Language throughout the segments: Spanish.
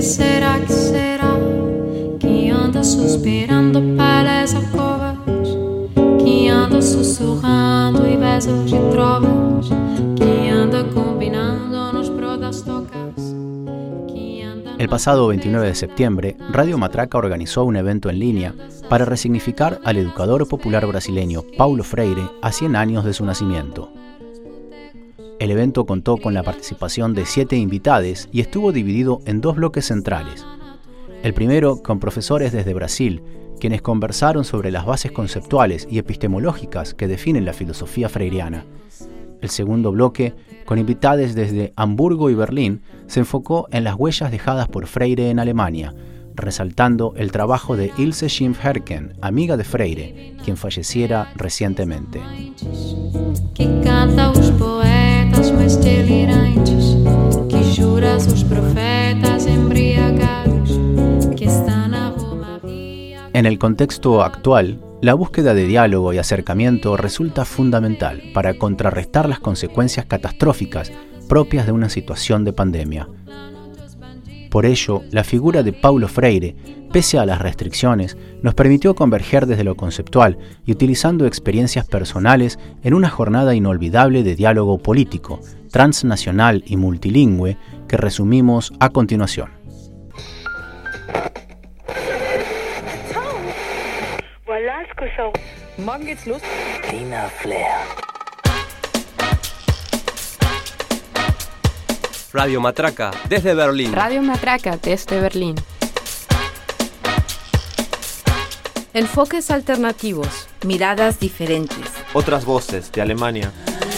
será que anda suspirando pelas alcovas, que anda sussurrando e besos de trovas, que anda combinando nos pro das tocas, que anda... El pasado 29 de septiembre, Radio Matraca organizó un evento en línea para resignificar al educador popular brasileño Paulo Freire a 100 años de su nacimiento. El evento contó con la participación de 7 invitados y estuvo dividido en 2 bloques centrales. El primero con profesores desde Brasil, quienes conversaron sobre las bases conceptuales y epistemológicas que definen la filosofía freiriana. El segundo bloque, con invitados desde Hamburgo y Berlín, se enfocó en las huellas dejadas por Freire en Alemania, resaltando el trabajo de Ilse Schimp-Herken, amiga de Freire, quien falleciera recientemente. Que canta os poetas mais delirantes, que jura sus profetas embriagados, que están a romaría. En el contexto actual, la búsqueda de diálogo y acercamiento resulta fundamental para contrarrestar las consecuencias catastróficas propias de una situación de pandemia. Por ello, la figura de Paulo Freire, pese a las restricciones, nos permitió converger desde lo conceptual y utilizando experiencias personales en una jornada inolvidable de diálogo político, transnacional y multilingüe que resumimos a continuación. Morgen geht's los. Tina Flair. Radio Matraca, desde Berlín. Radio Matraca, desde Berlín. Enfoques alternativos, miradas diferentes. Otras voces de Alemania.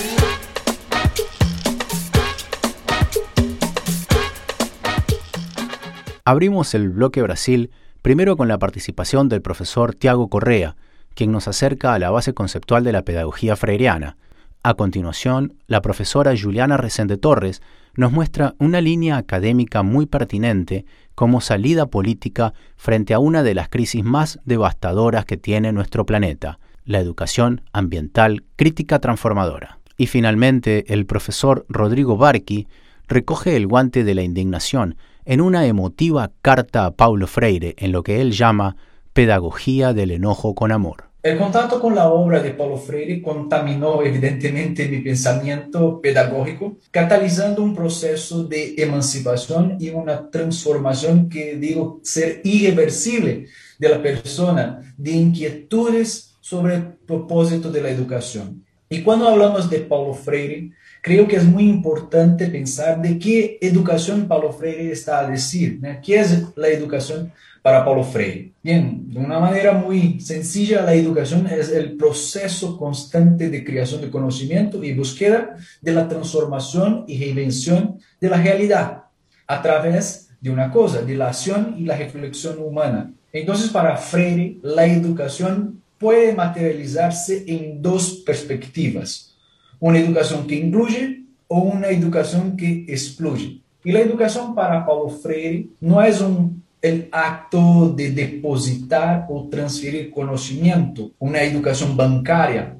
Abrimos el bloque Brasil primero con la participación del profesor Tiago Correa, quien nos acerca a la base conceptual de la pedagogía freiriana. A continuación, la profesora Juliana Resende Torres nos muestra una línea académica muy pertinente como salida política frente a una de las crisis más devastadoras que tiene nuestro planeta, la educación ambiental crítica transformadora. Y finalmente, el profesor Rodrigo Barqui recoge el guante de la indignación en una emotiva carta a Paulo Freire en lo que él llama Pedagogía del enojo con amor. El contacto con la obra de Paulo Freire contaminó evidentemente mi pensamiento pedagógico, catalizando un proceso de emancipación y una transformación que digo ser irreversible de la persona, de inquietudes sobre el propósito de la educación. Y cuando hablamos de Paulo Freire, creo que es muy importante pensar de qué educación Paulo Freire está a decir, ¿no? ¿Qué es la educación para Paulo Freire? Bien, de una manera muy sencilla, la educación es el proceso constante de creación de conocimiento y búsqueda de la transformación y reinvención de la realidad a través de una cosa, de la acción y la reflexión humana. Entonces, para Freire, la educación puede materializarse en 2 perspectivas: una educación que incluye o una educación que excluye. Y la educación para Paulo Freire no es el acto de depositar o transferir conocimiento, una educación bancaria.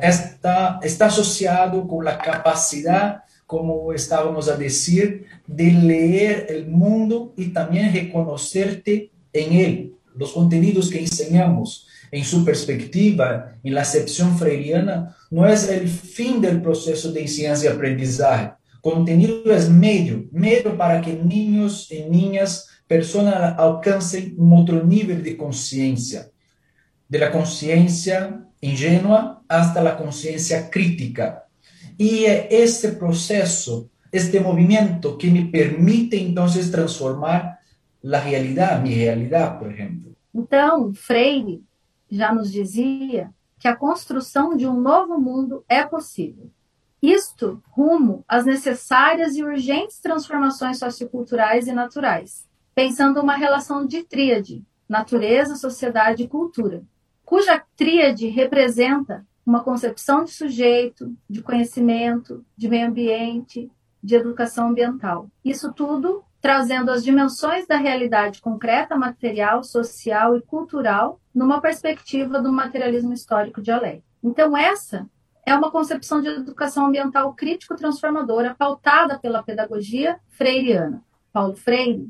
Está asociado con la capacidad, como estábamos a decir, de leer el mundo y también reconocerte en él. Los contenidos que enseñamos, en su perspectiva, en la acepción freiriana, no es el fin del proceso de enseñanza y aprendizaje. Contenido es medio para que niños y niñas, personas alcancen un otro nivel de conciencia, de la conciencia ingenua hasta la conciencia crítica. Y este proceso, este movimiento que me permite entonces transformar la realidad, mi realidad, por ejemplo. Então, Freire já nos dizia que a construção de um novo mundo é possível. Isto rumo às necessárias e urgentes transformações socioculturais e naturais, pensando uma relação de tríade, natureza, sociedade e cultura, cuja tríade representa uma concepção de sujeito, de conhecimento, de meio ambiente, de educação ambiental. Isso tudo trazendo as dimensões da realidade concreta, material, social e cultural numa perspectiva do materialismo histórico dialético. Então essa é uma concepção de educação ambiental crítico-transformadora pautada pela pedagogia freiriana. Paulo Freire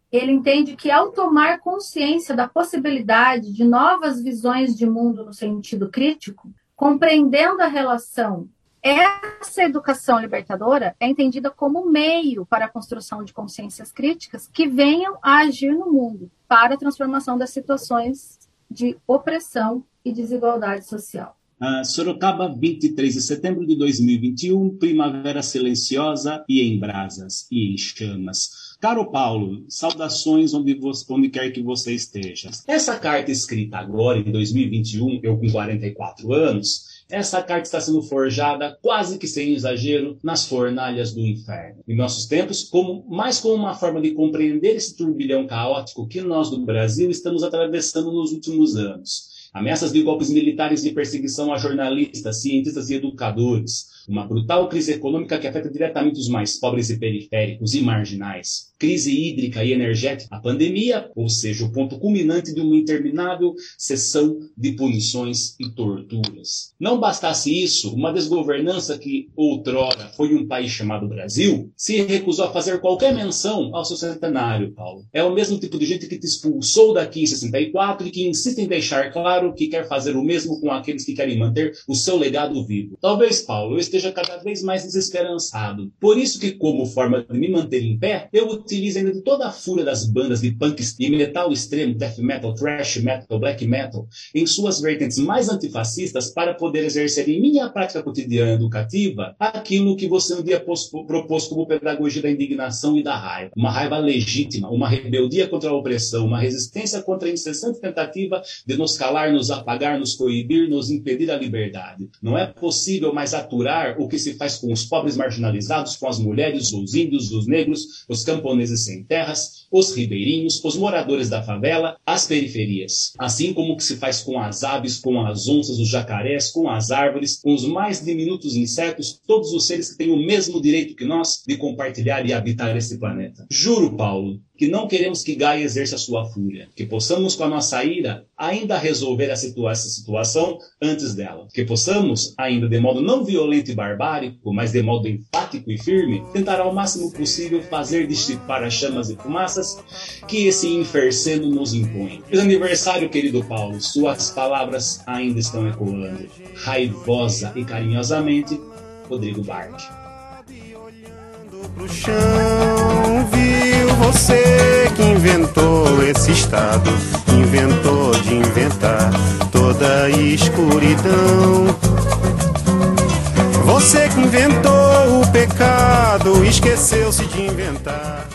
Ele entende que ao tomar consciência da possibilidade de novas visões de mundo no sentido crítico, compreendendo a relação, essa educação libertadora é entendida como meio para a construção de consciências críticas que venham a agir no mundo para a transformação das situações de opressão e desigualdade social. Sorocaba, 23 de setembro de 2021, primavera silenciosa e em brasas e em chamas. Caro Paulo, saudações onde quer que você esteja. Essa carta escrita agora, em 2021, eu com 44 anos, essa carta está sendo forjada, quase que sem exagero, nas fornalhas do inferno. Em nossos tempos, mais como uma forma de compreender esse turbilhão caótico que nós do Brasil estamos atravessando nos últimos anos. Ameaças de golpes militares e perseguição a jornalistas, cientistas e educadores. Uma brutal crise econômica que afeta diretamente os mais pobres e periféricos e marginais. Crise hídrica e energética. A pandemia, ou seja, o ponto culminante de uma interminável sessão de punições e torturas. Não bastasse isso, uma desgovernança que outrora foi um país chamado Brasil, se recusou a fazer qualquer menção ao seu centenário, Paulo. É o mesmo tipo de gente que te expulsou daqui em 64 e que insiste em deixar claro que quer fazer o mesmo com aqueles que querem manter o seu legado vivo. Talvez, Paulo, eu esteja cada vez mais desesperançado. Por isso que, como forma de me manter em pé, eu utilizo ainda de toda a fúria das bandas de punk e metal extremo, death metal, thrash metal, black metal, em suas vertentes mais antifascistas, para poder exercer em minha prática cotidiana educativa aquilo que você um dia propôs como pedagogia da indignação e da raiva. Uma raiva legítima, uma rebeldia contra a opressão, uma resistência contra a incessante tentativa de nos calar, nos apagar, nos coibir, nos impedir a liberdade. Não é possível mais aturar o que se faz com os pobres marginalizados, com as mulheres, os índios, os negros, os camponeses sem terras, os ribeirinhos, os moradores da favela, as periferias. Assim como o que se faz com as aves, com as onças, os jacarés, com as árvores, com os mais diminutos insetos, todos os seres que têm o mesmo direito que nós de compartilhar e habitar esse planeta. Juro, Paulo, que não queremos que Gaia exerça a sua fúria, que possamos com a nossa ira ainda resolver essa situação antes dela, que possamos ainda de modo não violento e barbárico, mas de modo enfático e firme, tentar ao máximo possível fazer dissipar as chamas e fumaças que esse inferceno nos impõe. Feliz aniversário, querido Paulo, suas palavras ainda estão ecoando. Raivosa e carinhosamente, Rodrigo Barque. Pro chão, viu você que inventou esse estado, inventou de inventar toda a escuridão. Você que inventou o pecado, esqueceu-se de inventar.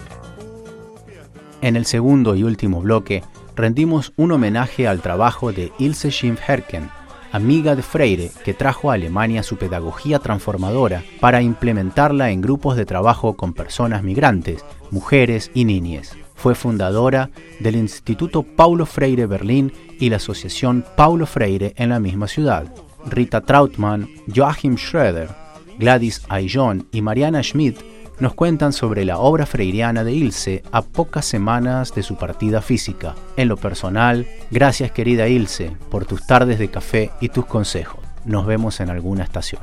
En el segundo y último bloque, rendimos un homenaje al trabajo de Ilse Schimpf-Herken, amiga de Freire, que trajo a Alemania su pedagogía transformadora para implementarla en grupos de trabajo con personas migrantes, mujeres y niñas. Fue fundadora del Instituto Paulo Freire Berlín y la Asociación Paulo Freire en la misma ciudad. Rita Trautmann, Joachim Schröder, Gladys Ayllón y Mariana Schmidt nos cuentan sobre la obra freiriana de Ilse a pocas semanas de su partida física. En lo personal, gracias querida Ilse por tus tardes de café y tus consejos. Nos vemos en alguna estación.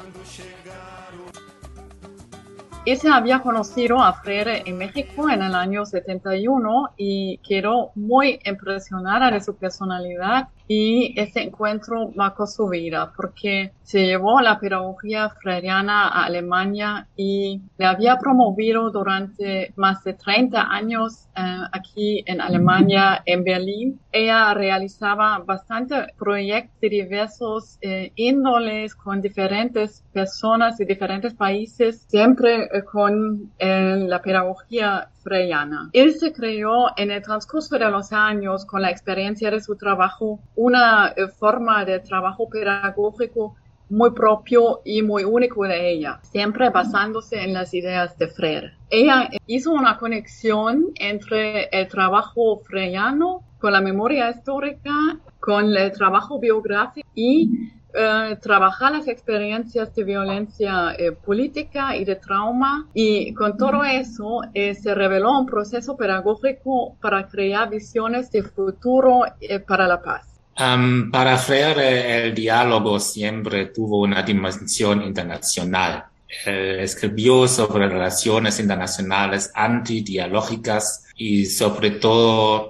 Ilse había conocido a Freire en México en el año 71 y quedó muy impresionada de su personalidad, y este encuentro marcó su vida porque se llevó la pedagogía freiriana a Alemania y le había promovido durante más de 30 años aquí en Alemania, en Berlín. Ella realizaba bastantes proyectos de diversos índoles con diferentes personas de diferentes países, siempre con la pedagogía freiriana. Él se creó en el transcurso de los años, con la experiencia de su trabajo, una forma de trabajo pedagógico muy propio y muy único de ella, siempre basándose en las ideas de Freire. Ella hizo una conexión entre el trabajo freiriano con la memoria histórica, con el trabajo biográfico y trabajar las experiencias de violencia política y de trauma, y con todo eso se reveló un proceso pedagógico para crear visiones de futuro para la paz. Para Freire el diálogo siempre tuvo una dimensión internacional. Él escribió sobre relaciones internacionales antidialógicas y sobre todo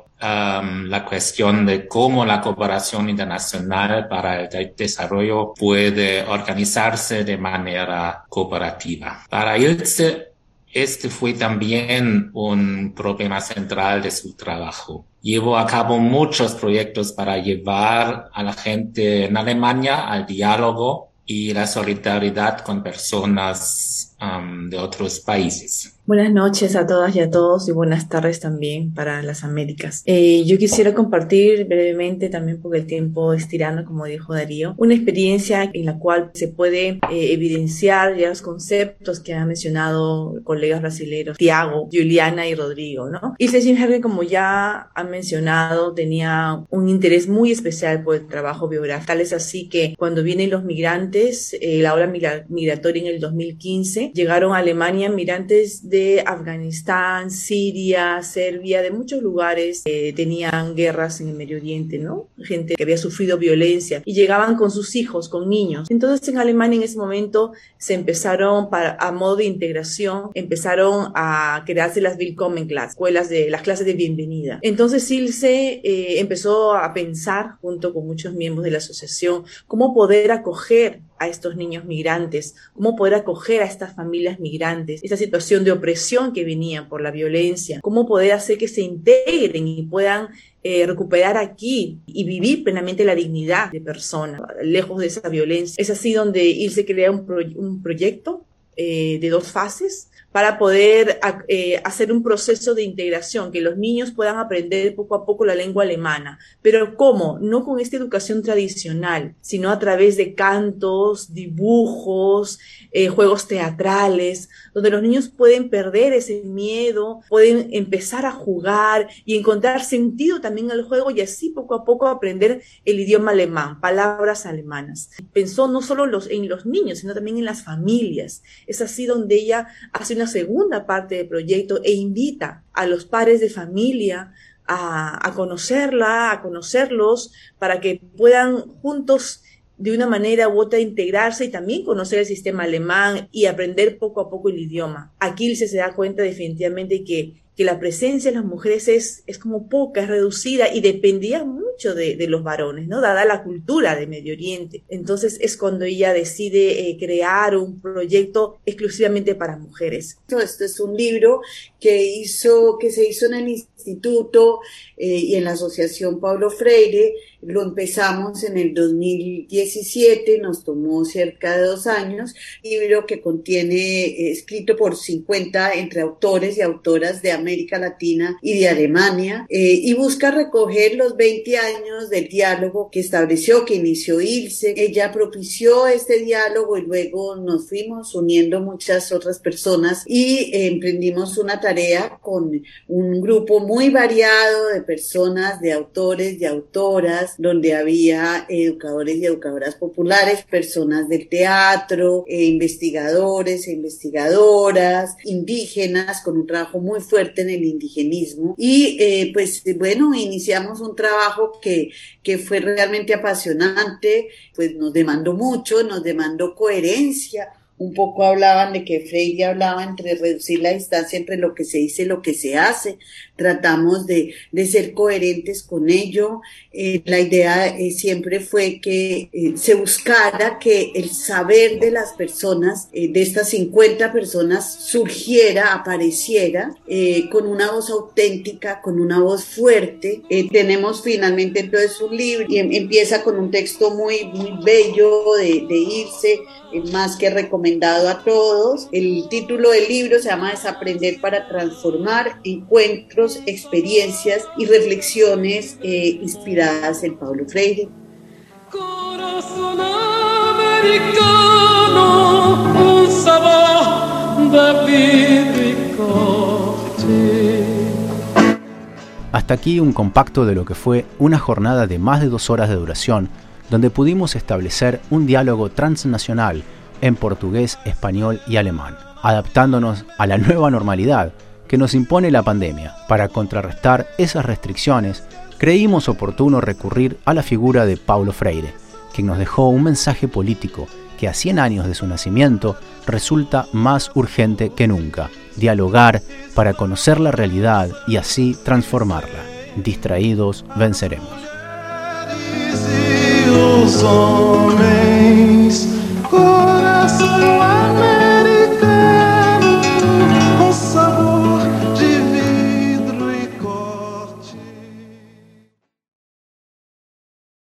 la cuestión de cómo la cooperación internacional para el desarrollo puede organizarse de manera cooperativa. Para Ilse, este fue también un problema central de su trabajo. Llevó a cabo muchos proyectos para llevar a la gente en Alemania al diálogo y la solidaridad con personas de otros países. Buenas noches a todas y a todos y buenas tardes también para las Américas. Yo quisiera compartir brevemente, también porque el tiempo es tirano, como dijo Darío, una experiencia en la cual se puede evidenciar ya los conceptos que han mencionado colegas brasileños, Tiago, Juliana y Rodrigo, ¿no? Ilse Jim-Hergen, como ya han mencionado, tenía un interés muy especial por el trabajo biográfico. Tal es así que cuando vienen los migrantes, la ola migratoria en el 2015, llegaron a Alemania migrantes de Afganistán, Siria, Serbia, de muchos lugares que tenían guerras en el Medio Oriente, ¿no? Gente que había sufrido violencia y llegaban con sus hijos, con niños. Entonces en Alemania en ese momento se empezaron a modo de integración, empezaron a crearse las Willkommen-Class, las clases de bienvenida. Entonces Ilse empezó a pensar junto con muchos miembros de la asociación cómo poder acoger a estos niños migrantes, cómo poder acoger a estas familias migrantes, esta situación de opresión que venían por la violencia, cómo poder hacer que se integren y puedan recuperar aquí y vivir plenamente la dignidad de persona, lejos de esa violencia. Es así donde Ilse crea un proyecto de 2 fases para poder hacer un proceso de integración, que los niños puedan aprender poco a poco la lengua alemana. Pero ¿cómo? No con esta educación tradicional, sino a través de cantos, dibujos, juegos teatrales, donde los niños pueden perder ese miedo, pueden empezar a jugar y encontrar sentido también al juego y así poco a poco aprender el idioma alemán, palabras alemanas. Pensó no solo en los niños, sino también en las familias. Es así donde ella hace una segunda parte del proyecto e invita a los padres de familia a conocerlos para que puedan juntos de una manera u otra integrarse y también conocer el sistema alemán y aprender poco a poco el idioma. Aquí se da cuenta definitivamente que la presencia de las mujeres es como poca, es reducida y dependía mucho de los varones, ¿no? Dada la cultura de Medio Oriente. Entonces es cuando ella decide crear un proyecto exclusivamente para mujeres. Este es un libro que se hizo en el instituto y en la asociación Paulo Freire. Lo empezamos en el 2017, nos tomó cerca de 2 años. Libro que contiene, escrito por 50 entre autores y autoras de América Latina y de Alemania, y busca recoger los 20 años del diálogo que estableció, que inició Ilse. Ella propició este diálogo y luego nos fuimos uniendo muchas otras personas y emprendimos una tarea con un grupo muy variado de personas, de autores, de autoras, donde había educadores y educadoras populares, personas del teatro, investigadores e investigadoras, indígenas, con un trabajo muy fuerte en el indigenismo. Y pues bueno, iniciamos un trabajo que fue realmente apasionante, pues nos demandó mucho, nos demandó coherencia. Un poco hablaban de que Freire hablaba entre reducir la distancia entre lo que se dice y lo que se hace. Tratamos de ser coherentes con ello. La idea siempre fue que se buscara que el saber de las personas, de estas 50 personas, surgiera, apareciera con una voz auténtica, con una voz fuerte. Tenemos finalmente entonces un libro y empieza con un texto muy, muy bello de Ilse, más que recomendado a todos. El título del libro se llama Desaprender para transformar: encuentros, experiencias y reflexiones inspiradas en Paulo Freire. Corazón americano, un sabor de Hasta aquí un compacto de lo que fue una jornada de más de 2 horas de duración, donde pudimos establecer un diálogo transnacional en portugués, español y alemán, adaptándonos a la nueva normalidad que nos impone la pandemia. Para contrarrestar esas restricciones, creímos oportuno recurrir a la figura de Paulo Freire, quien nos dejó un mensaje político que a 100 años de su nacimiento resulta más urgente que nunca: dialogar para conocer la realidad y así transformarla. Distraídos venceremos.